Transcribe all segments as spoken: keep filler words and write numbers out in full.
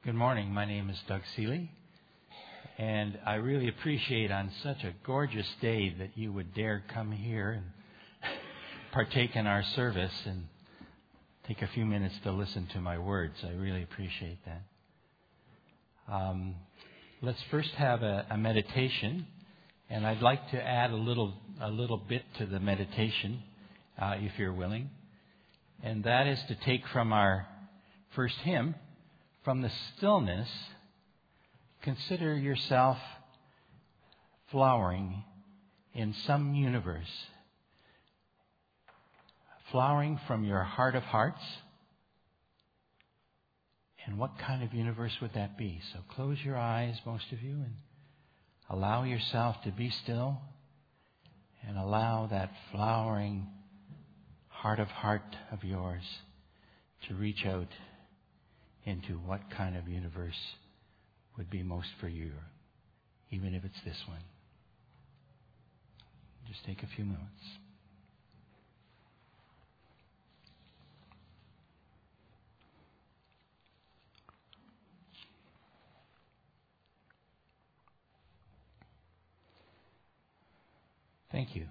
Good morning. My name is Doug Seeley, and I really appreciate on such a gorgeous day that you would dare come here and partake in our service and take a few minutes to listen to my words. I really appreciate that. Um, let's first have a, a meditation, and I'd like to add a little a little bit to the meditation, uh, if you're willing, and that is to take from our first hymn, "From the stillness, consider yourself flowering in some universe, flowering from your heart of hearts." And what kind of universe would that be? So close your eyes, most of you, and allow yourself to be still and allow that flowering heart of heart of yours to reach out into what kind of universe would be most for you, even if it's this one. Just take a few moments. Thank you.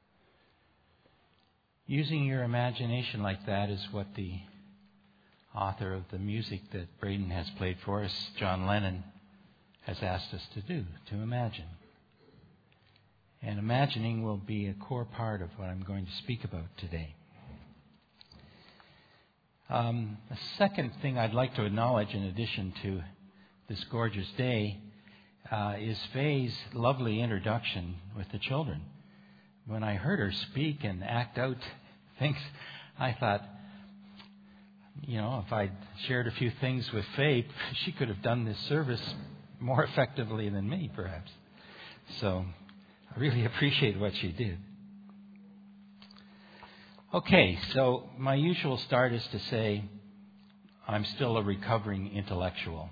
Using your imagination like that is what the author of the music that Braden has played for us, John Lennon, has asked us to do, to imagine. And imagining will be a core part of what I'm going to speak about today. Um, the second thing I'd like to acknowledge, in addition to this gorgeous day, uh, is Faye's lovely introduction with the children. When I heard her speak and act out things, I thought, you know, if I'd shared a few things with Faye, she could have done this service more effectively than me, perhaps. So I really appreciate what she did. Okay, so my usual start is to say I'm still a recovering intellectual.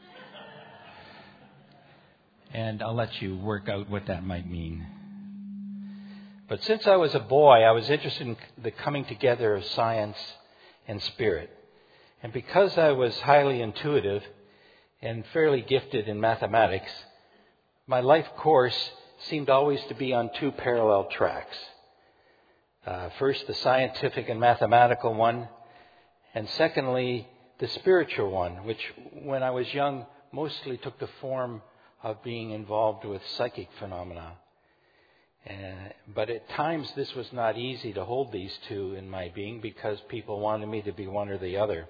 And I'll let you work out what that might mean. But since I was a boy, I was interested in the coming together of science and spirit. And because I was highly intuitive and fairly gifted in mathematics, my life course seemed always to be on two parallel tracks. Uh, first, the scientific and mathematical one, and secondly, the spiritual one, which when I was young mostly took the form of being involved with psychic phenomena. Uh, but at times this was not easy to hold these two in my being because people wanted me to be one or the other.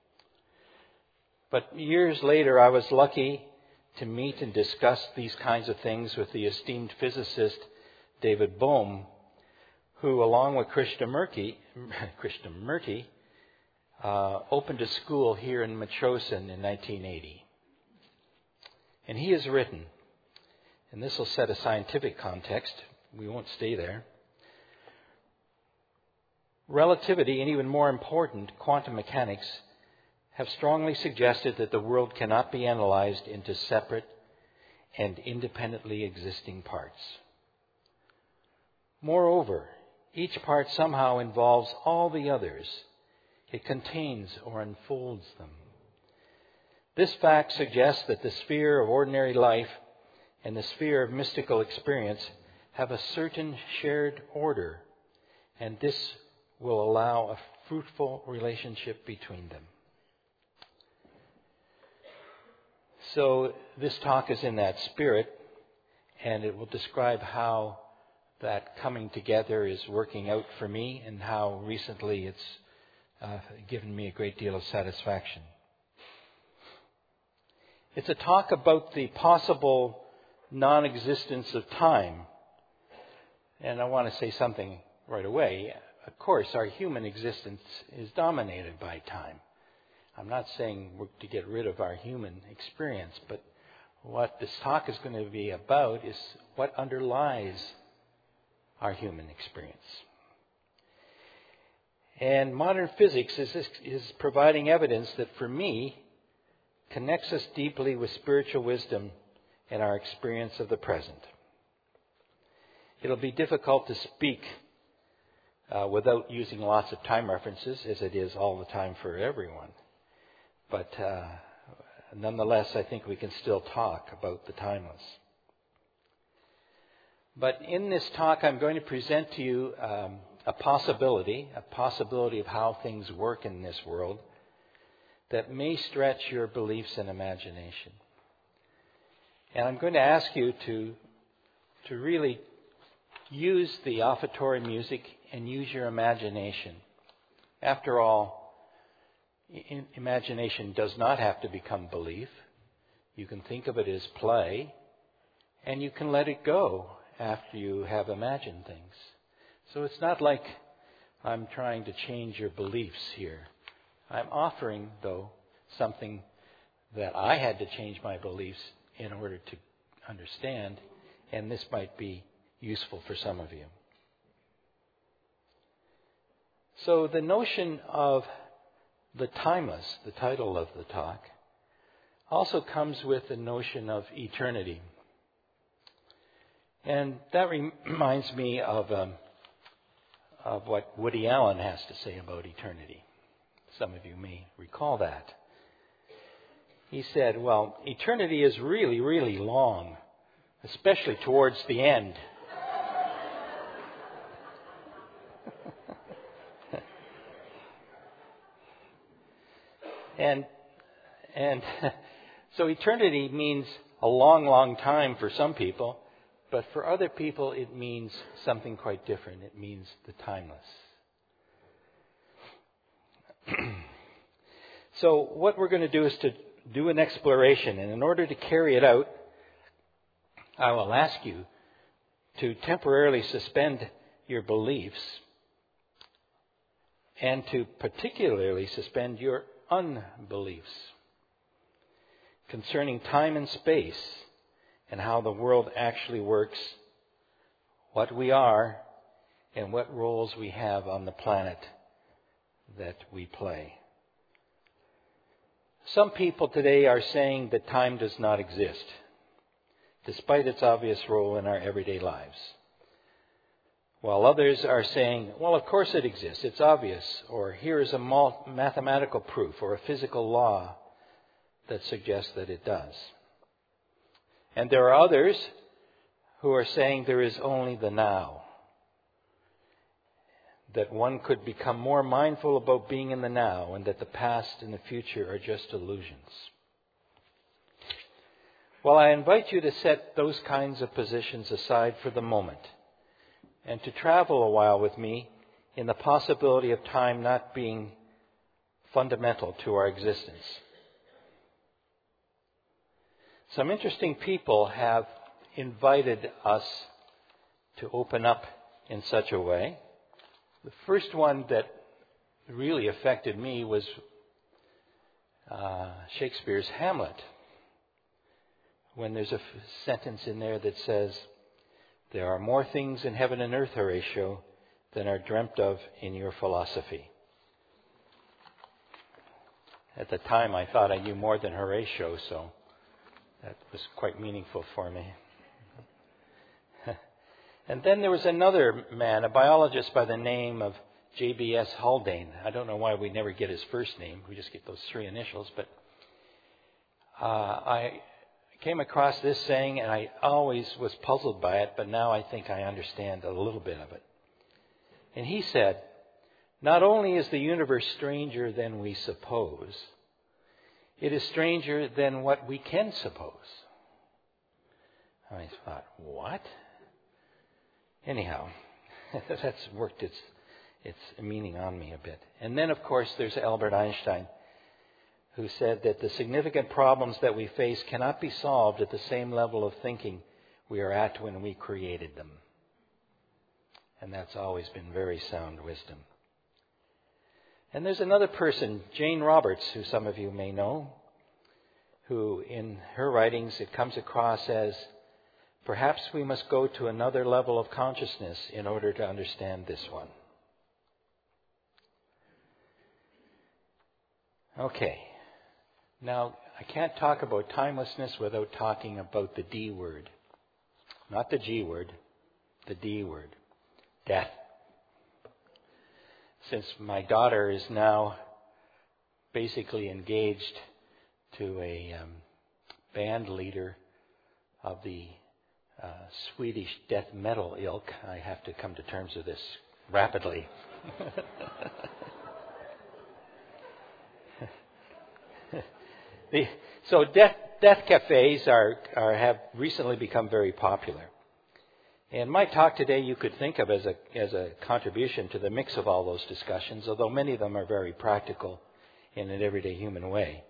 But years later, I was lucky to meet and discuss these kinds of things with the esteemed physicist David Bohm, who, along with Krishnamurti, Krishnamurti uh, opened a school here in Metchosin in nineteen eighty. And he has written, and this will set a scientific context, we won't stay there. Relativity, and even more important, quantum mechanics, have strongly suggested that the world cannot be analyzed into separate and independently existing parts. Moreover, each part somehow involves all the others. It contains or unfolds them. This fact suggests that the sphere of ordinary life and the sphere of mystical experience have a certain shared order, and this will allow a fruitful relationship between them. So this talk is in that spirit, and it will describe how that coming together is working out for me and how recently it's uh, given me a great deal of satisfaction. It's a talk about the possible non-existence of time. And I want to say something right away. Of course, our human existence is dominated by time. I'm not saying we're to get rid of our human experience, but what this talk is going to be about is what underlies our human experience. And modern physics is, is providing evidence that, for me, connects us deeply with spiritual wisdom and our experience of the present. It'll be difficult to speak uh, without using lots of time references, as it is all the time for everyone. But uh, nonetheless, I think we can still talk about the timeless. But in this talk, I'm going to present to you um, a possibility, a possibility of how things work in this world that may stretch your beliefs and imagination. And I'm going to ask you to, to really use the offertory music and use your imagination. After all, in, imagination does not have to become belief. You can think of it as play, and you can let it go after you have imagined things. So it's not like I'm trying to change your beliefs here. I'm offering, though, something that I had to change my beliefs in order to understand, and this might be useful for some of you. So the notion of the timeless, the title of the talk, also comes with the notion of eternity. And that reminds me of um, of what Woody Allen has to say about eternity. Some of you may recall that. He said, well, eternity is really, really long, especially towards the end. and and so eternity means a long, long time for some people. But for other people, it means something quite different. It means the timeless. So what we're going to do is to do an exploration. And in order to carry it out, I will ask you to temporarily suspend your beliefs and to particularly suspend your unbeliefs concerning time and space, and how the world actually works, what we are, and what roles we have on the planet that we play. Some people today are saying that time does not exist, despite its obvious role in our everyday lives. While others are saying, well, of course it exists, it's obvious, or here is a mathematical proof or a physical law that suggests that it does. And there are others who are saying there is only the now. That one could become more mindful about being in the now, and that the past and the future are just illusions. Well, I invite you to set those kinds of positions aside for the moment, and to travel a while with me in the possibility of time not being fundamental to our existence. Some interesting people have invited us to open up in such a way. The first one that really affected me was uh, Shakespeare's Hamlet, when there's a f- sentence in there that says, "There are more things in heaven and earth, Horatio, than are dreamt of in your philosophy." At the time, I thought I knew more than Horatio, so that was quite meaningful for me. And then there was another man, a biologist by the name of J B S Haldane. I don't know why we never get his first name. We just get those three initials. But uh, I came across this saying, and I always was puzzled by it, but now I think I understand a little bit of it. And he said, "Not only is the universe stranger than we suppose, it is stranger than what we can suppose." I thought, what? Anyhow, that's worked its its meaning on me a bit. And then, of course, there's Albert Einstein, who said that the significant problems that we face cannot be solved at the same level of thinking we are at when we created them. And that's always been very sound wisdom. And there's another person, Jane Roberts, who some of you may know, who in her writings it comes across as, perhaps we must go to another level of consciousness in order to understand this one. Okay. Now, I can't talk about timelessness without talking about the D word. Not the G word, the D word. Death. Since my daughter is now basically engaged to a um, band leader of the uh, Swedish death metal ilk. I have to come to terms with this rapidly. the, so death, death cafes are, are have recently become very popular. And my talk today you could think of as a as a contribution to the mix of all those discussions, although many of them are very practical in an everyday human way.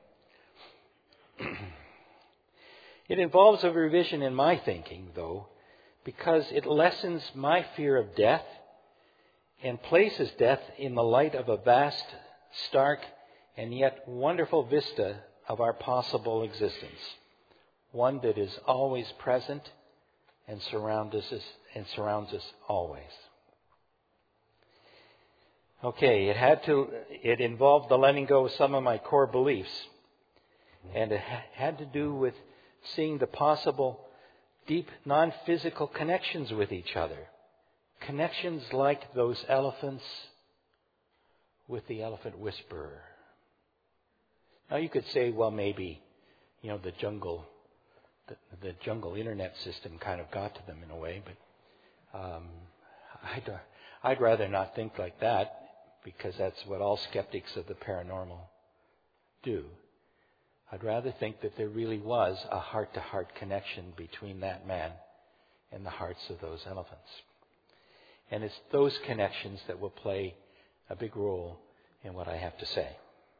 It involves a revision in my thinking, though, because it lessens my fear of death and places death in the light of a vast, stark, and yet wonderful vista of our possible existence, one that is always present and surrounds us and surrounds us always. Okay, it had to. It involved the letting go of some of my core beliefs, and it had to do with seeing the possible deep non-physical connections with each other, connections like those elephants with the elephant whisperer. Now you could say, well, maybe, you know, the jungle. The, the jungle internet system kind of got to them in a way, but um, I'd, I'd rather not think like that, because that's what all skeptics of the paranormal do. I'd rather think that there really was a heart-to-heart connection between that man and the hearts of those elephants. And it's those connections that will play a big role in what I have to say.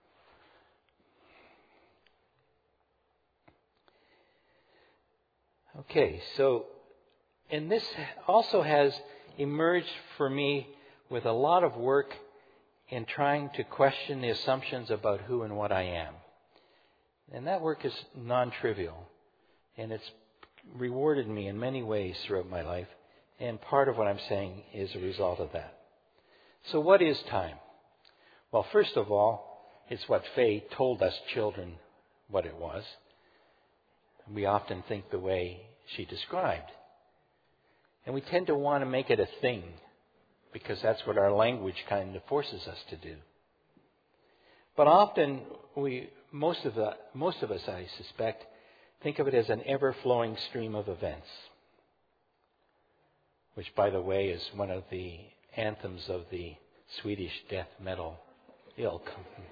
Okay, so, and this also has emerged for me with a lot of work in trying to question the assumptions about who and what I am. And that work is non-trivial, and it's rewarded me in many ways throughout my life, and part of what I'm saying is a result of that. So what is time? Well, first of all, it's what Faye told us children what it was. We often think the way she described. And we tend to want to make it a thing, because that's what our language kind of forces us to do. But often, we, most of the, most of us, I suspect, think of it as an ever-flowing stream of events, which, by the way, is one of the anthems of the Swedish death metal ilk.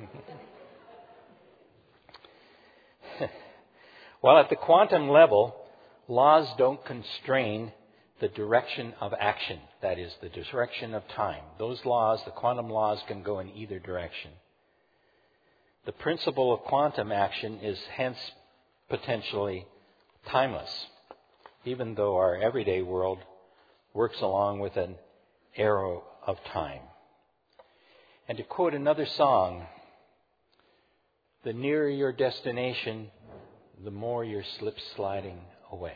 While at the quantum level, laws don't constrain the direction of action, that is, the direction of time. Those laws, the quantum laws, can go in either direction. The principle of quantum action is hence potentially timeless, even though our everyday world works along with an arrow of time. And to quote another song, the nearer your destination, the more you're slip-sliding away.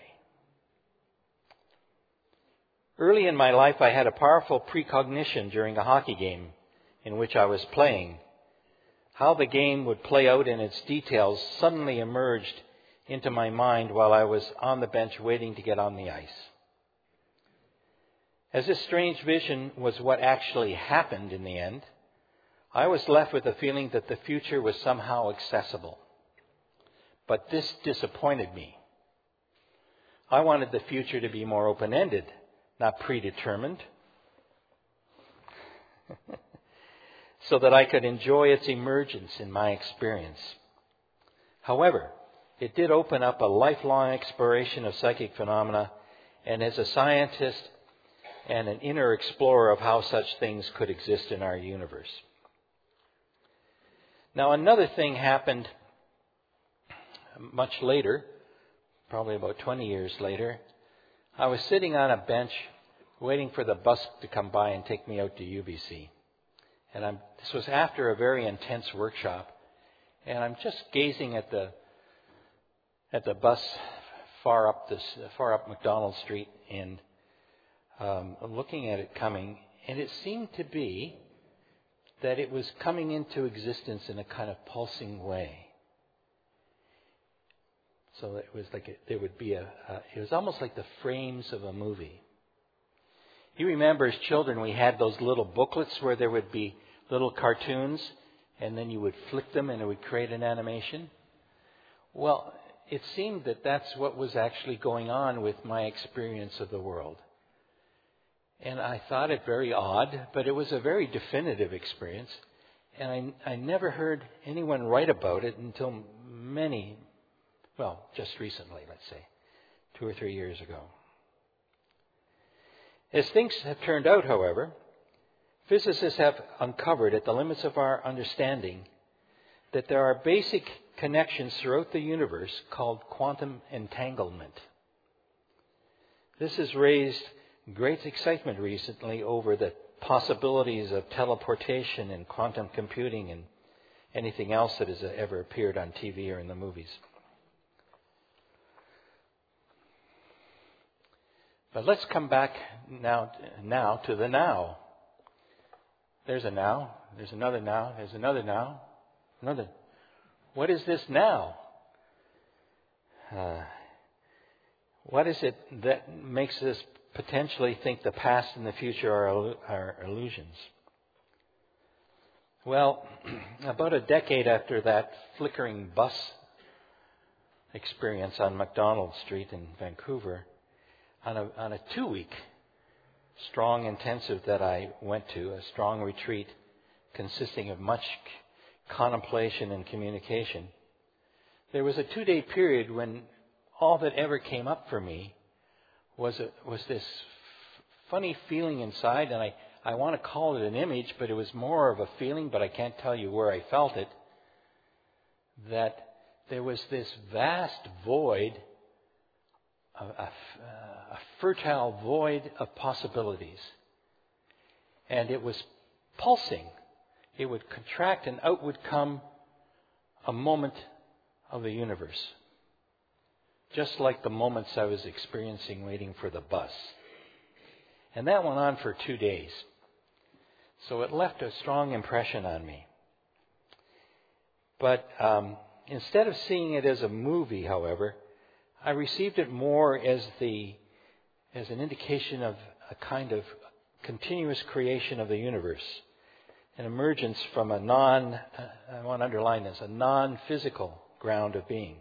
Early in my life, I had a powerful precognition during a hockey game in which I was playing. How the game would play out in its details suddenly emerged into my mind while I was on the bench waiting to get on the ice. As this strange vision was what actually happened in the end, I was left with a feeling that the future was somehow accessible. But this disappointed me. I wanted the future to be more open-ended, not predetermined, so that I could enjoy its emergence in my experience. However, it did open up a lifelong exploration of psychic phenomena, and as a scientist and an inner explorer of how such things could exist in our universe. Now, another thing happened much later, probably about twenty years later. I was sitting on a bench waiting for the bus to come by and take me out to U B C. And I'm, this was after a very intense workshop. And I'm just gazing at the at the bus far up this far up McDonald Street and um, looking at it coming. And it seemed to be that it was coming into existence in a kind of pulsing way. So it was like a, there would be a, a, it was almost like the frames of a movie. You remember as children we had those little booklets where there would be little cartoons and then you would flick them and it would create an animation? Well, it seemed that that's what was actually going on with my experience of the world. And I thought it very odd, but it was a very definitive experience. And I, I never heard anyone write about it until many, well, just recently, let's say, two or three years ago. As things have turned out, however, physicists have uncovered at the limits of our understanding that there are basic connections throughout the universe called quantum entanglement. This has raised great excitement recently over the possibilities of teleportation and quantum computing and anything else that has ever appeared on T V or in the movies. But let's come back now, now to the now. There's a now, there's another now, there's another now, another. What is this now? Uh, what is it that makes us potentially think the past and the future are, are illusions? Well, about a decade after that flickering bus experience on MacDonald Street in Vancouver, on a, on a two-week strong intensive that I went to, a strong retreat consisting of much contemplation and communication, there was a two-day period when all that ever came up for me was a, was this f- funny feeling inside, and I, I want to call it an image, but it was more of a feeling, but I can't tell you where I felt it, that there was this vast void, a, a, a fertile void of possibilities. And it was pulsing. It would contract and out would come a moment of the universe. Just like the moments I was experiencing waiting for the bus. And that went on for two days. So it left a strong impression on me. But um, instead of seeing it as a movie, however, I received it more as the as an indication of a kind of continuous creation of the universe. An emergence from a non, uh, I want to underline this, a non-physical ground of being.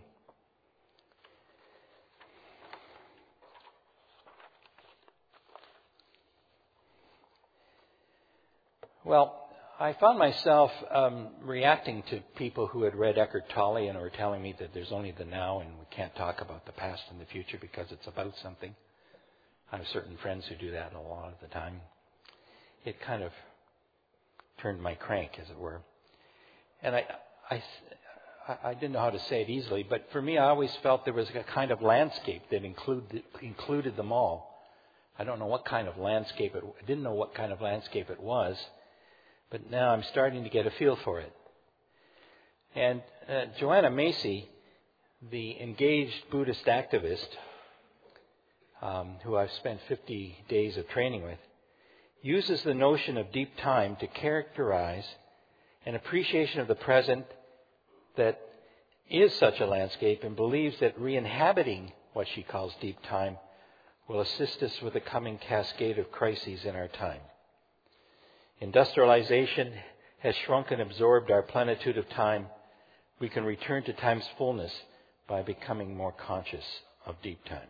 Well, I found myself um, reacting to people who had read Eckhart Tolle and were telling me that there's only the now and we can't talk about the past and the future because it's about something. I have certain friends who do that a lot of the time. It kind of turned my crank, as it were. And I, I, I didn't know how to say it easily, but for me, I always felt there was a kind of landscape that included, included them all. I don't know what kind of landscape it, I didn't know what kind of landscape it was, but now I'm starting to get a feel for it. And uh, Joanna Macy, the engaged Buddhist activist, um, who I've spent fifty days of training with, uses the notion of deep time to characterize an appreciation of the present that is such a landscape, and believes that re-inhabiting what she calls deep time will assist us with the coming cascade of crises in our time. Industrialization has shrunk and absorbed our plenitude of time. We can return to time's fullness by becoming more conscious of deep time.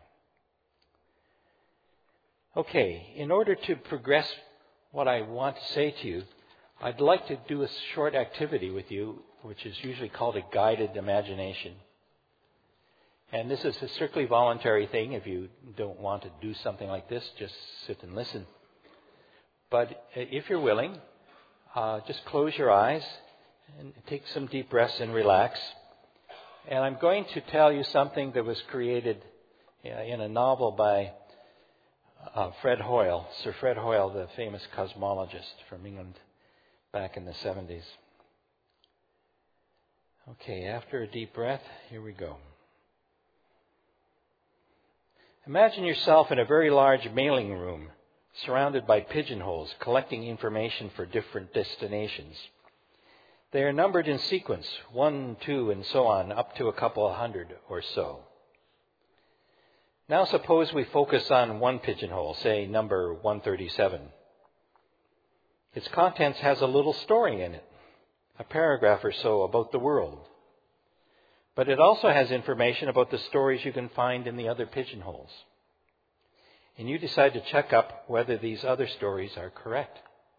Okay, in order to progress what I want to say to you, I'd like to do a short activity with you, which is usually called a guided imagination. And this is a strictly voluntary thing. If you don't want to do something like this, just sit and listen. But if you're willing, uh, just close your eyes and take some deep breaths and relax. And I'm going to tell you something that was created in a novel by uh, Fred Hoyle, Sir Fred Hoyle, the famous cosmologist from England back in the seventies. Okay, after a deep breath, here we go. Imagine yourself in a very large mailing room, surrounded by pigeonholes, collecting information for different destinations. They are numbered in sequence, one, two, and so on, up to a couple of hundred or so. Now suppose we focus on one pigeonhole, say number one thirty-seven. Its contents has a little story in it, a paragraph or so about the world. But it also has information about the stories you can find in the other pigeonholes. And you decide to check up whether these other stories are correct.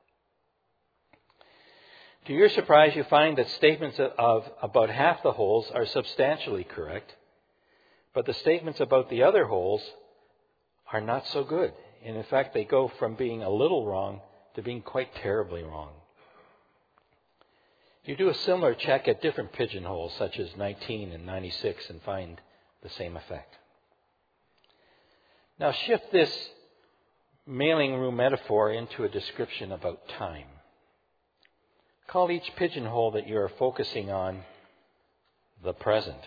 To your surprise, you find that statements of, of about half the holes are substantially correct, but the statements about the other holes are not so good. And in fact, they go from being a little wrong to being quite terribly wrong. You do a similar check at different pigeonholes, such as nineteen and ninety-six, and find the same effect. Now shift this mailing room metaphor into a description about time. Call each pigeonhole that you are focusing on the present.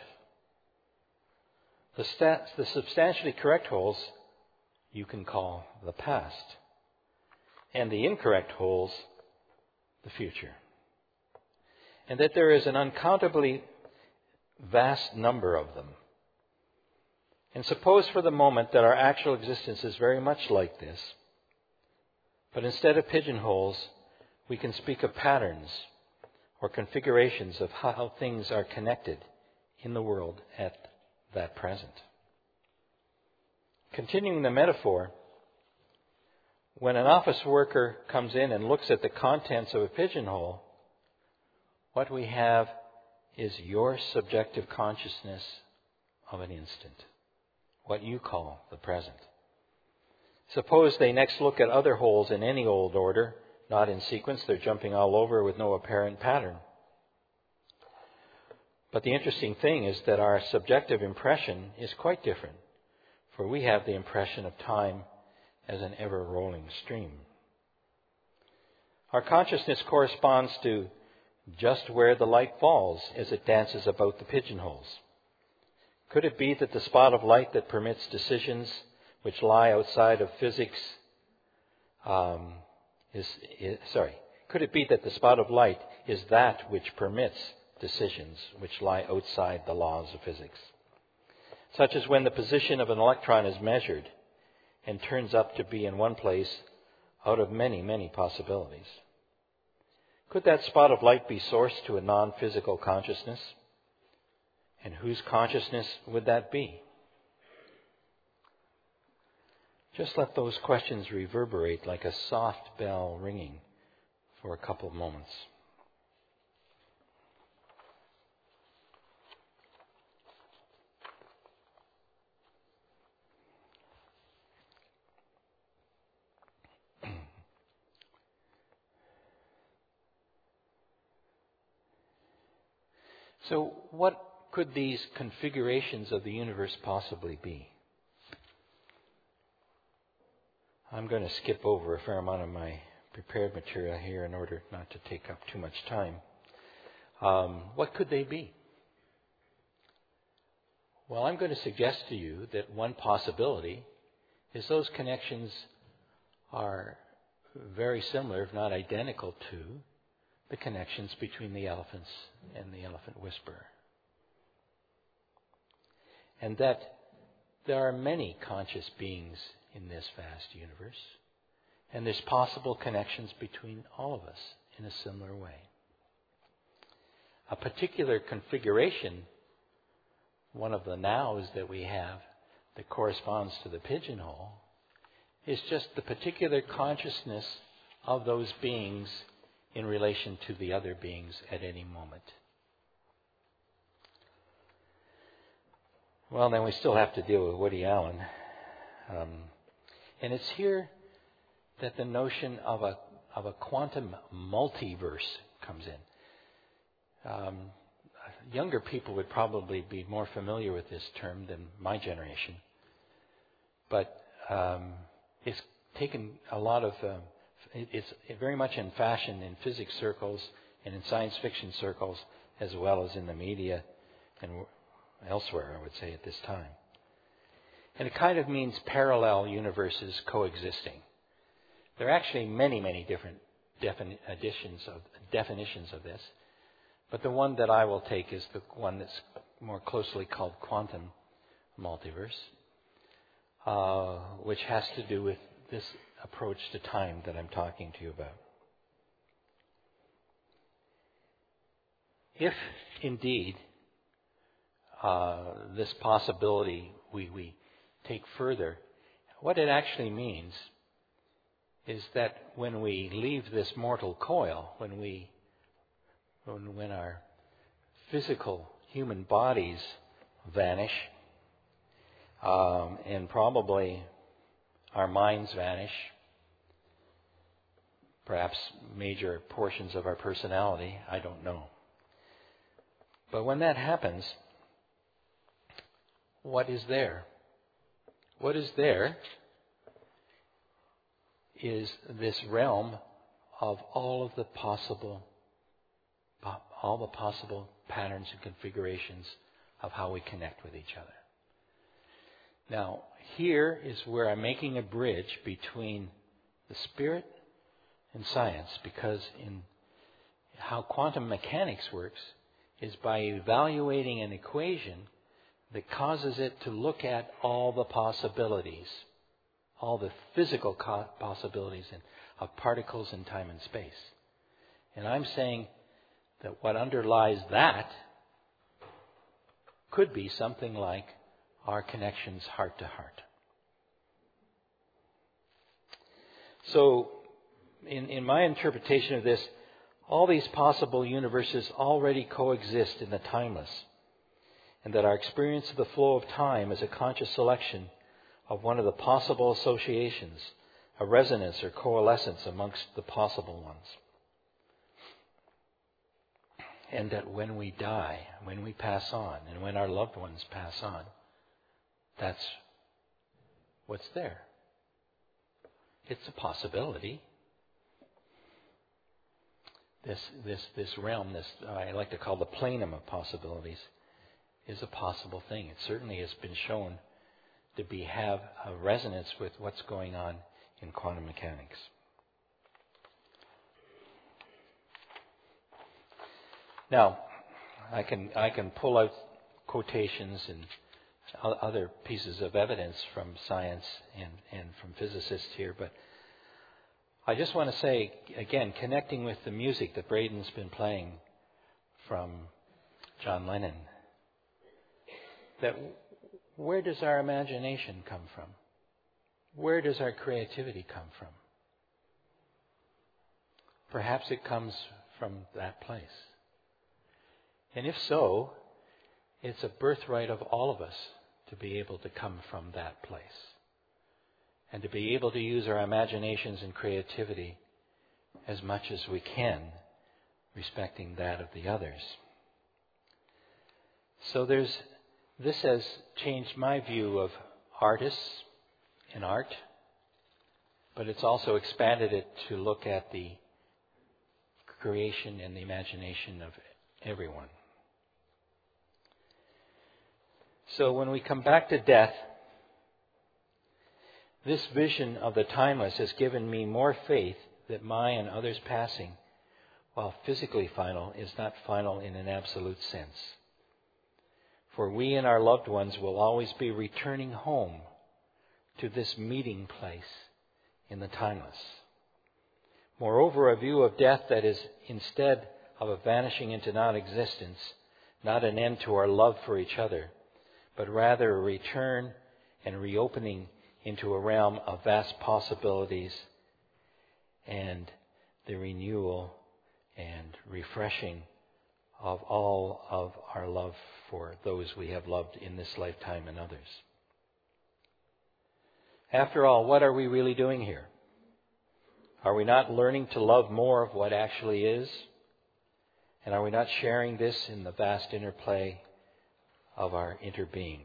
The, stat, the substantially correct holes you can call the past. And the incorrect holes the future. And that there is an uncountably vast number of them. And suppose for the moment that our actual existence is very much like this. But instead of pigeonholes, we can speak of patterns or configurations of how things are connected in the world at that present. Continuing the metaphor, when an office worker comes in and looks at the contents of a pigeonhole, what we have is your subjective consciousness of an instant, what you call the present. Suppose they next look at other holes in any old order, not in sequence, they're jumping all over with no apparent pattern. But the interesting thing is that our subjective impression is quite different, for we have the impression of time as an ever-rolling stream. Our consciousness corresponds to just where the light falls as it dances about the pigeonholes. Could it be that the spot of light that permits decisions which lie outside of physics um, is, is sorry? Could it be that the spot of light is that which permits decisions which lie outside the laws of physics? Such as when the position of an electron is measured and turns up to be in one place out of many, many possibilities. Could that spot of light be sourced to a non-physical consciousness? And whose consciousness would that be? Just let those questions reverberate like a soft bell ringing for a couple of moments. So what could these configurations of the universe possibly be? I'm going to skip over a fair amount of my prepared material here in order not to take up too much time. Um, what could they be? Well, I'm going to suggest to you that one possibility is those connections are very similar, if not identical to, the connections between the elephants and the elephant whisperer. And that there are many conscious beings in this vast universe, and there's possible connections between all of us in a similar way. A particular configuration, one of the nows that we have that corresponds to the pigeonhole, is just the particular consciousness of those beings in relation to the other beings at any moment. Well, then we still have to deal with Woody Allen. Um, and it's here that the notion of a of a quantum multiverse comes in. Um, younger people would probably be more familiar with this term than my generation. But um, it's taken a lot of... Uh, it's very much in fashion in physics circles and in science fiction circles, as well as in the media and elsewhere, I would say, at this time. And it kind of means parallel universes coexisting. There are actually many, many different defini- additions of, definitions of this, but the one that I will take is the one that's more closely called quantum multiverse, uh, which has to do with this approach to time that I'm talking to you about. If, indeed, uh, this possibility we, we take further, what it actually means is that when we leave this mortal coil, when we, when, when our physical human bodies vanish, um, and probably our minds vanish, perhaps major portions of our personality, I don't know. But when that happens, what is there? What is there is this realm of all of the possible, all the possible patterns and configurations of how we connect with each other. Now, here is where I'm making a bridge between the spirit and science, because in how quantum mechanics works is by evaluating an equation that causes it to look at all the possibilities, all the physical co- possibilities in, of particles in time and space. And I'm saying that what underlies that could be something like our connections heart to heart. So, in, in my interpretation of this, all these possible universes already coexist in the timeless, and that our experience of the flow of time is a conscious selection of one of the possible associations, a resonance or coalescence amongst the possible ones. And that when we die, when we pass on, and when our loved ones pass on, that's what's there. It's a possibility. This this this realm, this I like to call the plenum of possibilities, is a possible thing. It certainly has been shown to be have a resonance with what's going on in quantum mechanics. Now, I can I can pull out quotations and other pieces of evidence from science and, and from physicists here, but I just want to say, again, connecting with the music that Braden's been playing from John Lennon, that where does our imagination come from? Where does our creativity come from? Perhaps it comes from that place. And if so, it's a birthright of all of us to be able to come from that place. And to be able to use our imaginations and creativity as much as we can, respecting that of the others. So there's, this has changed my view of artists and art, but it's also expanded it to look at the creation and the imagination of everyone. So when we come back to death, this vision of the timeless has given me more faith that my and others' passing, while physically final, is not final in an absolute sense. For we and our loved ones will always be returning home to this meeting place in the timeless. Moreover, a view of death that is instead of a vanishing into non-existence, not an end to our love for each other, but rather a return and reopening into a realm of vast possibilities and the renewal and refreshing of all of our love for those we have loved in this lifetime and others. After all, what are we really doing here? Are we not learning to love more of what actually is? And are we not sharing this in the vast interplay of our interbeing?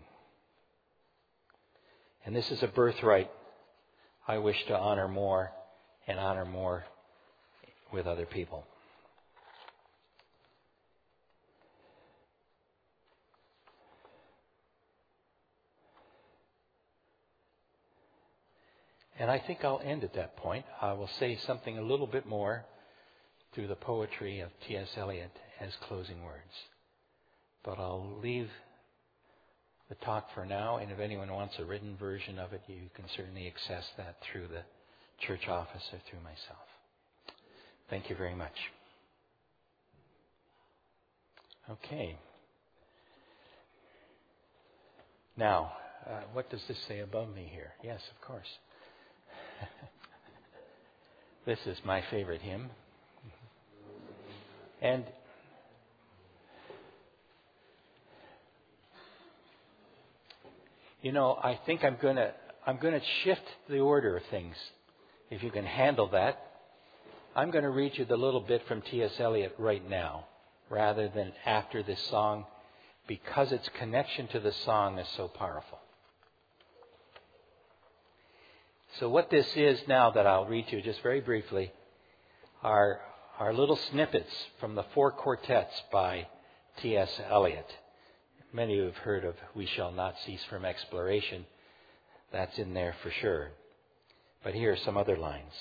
And this is a birthright I wish to honor more and honor more with other people. And I think I'll end at that point. I will say something a little bit more through the poetry of T S Eliot as closing words. But I'll leave the talk for now, and if anyone wants a written version of it, you can certainly access that through the church office or through myself. Thank you very much. Now, uh, what does this say above me here? Yes, of course. This is my favorite hymn. And you know, I think I'm going to I'm going to shift the order of things. If you can handle that, I'm going to read you the little bit from T S Eliot right now, rather than after this song, because its connection to the song is so powerful. So what this is now that I'll read you just very briefly are, are little snippets from the four quartets by T S Eliot. Many of you have heard of We Shall Not Cease from Exploration. That's in there for sure. But here are some other lines.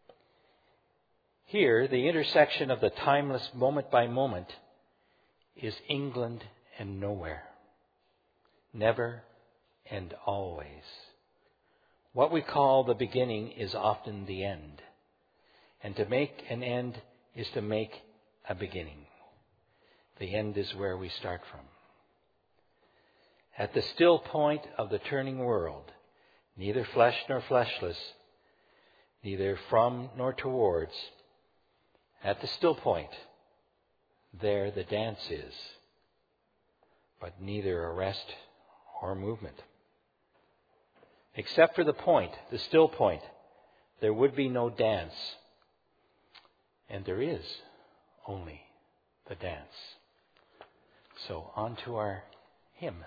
Here, the intersection of the timeless moment by moment is England and nowhere. Never and always. What we call the beginning is often the end. And to make an end is to make a beginning. The end is where we start from. At the still point of the turning world, neither flesh nor fleshless, neither from nor towards, at the still point, there the dance is, but neither arrest or movement. Except for the point, the still point, there would be no dance, and there is only the dance. So on to our hymn.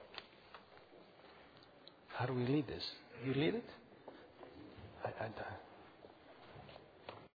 How do we lead this? You lead it? I, I,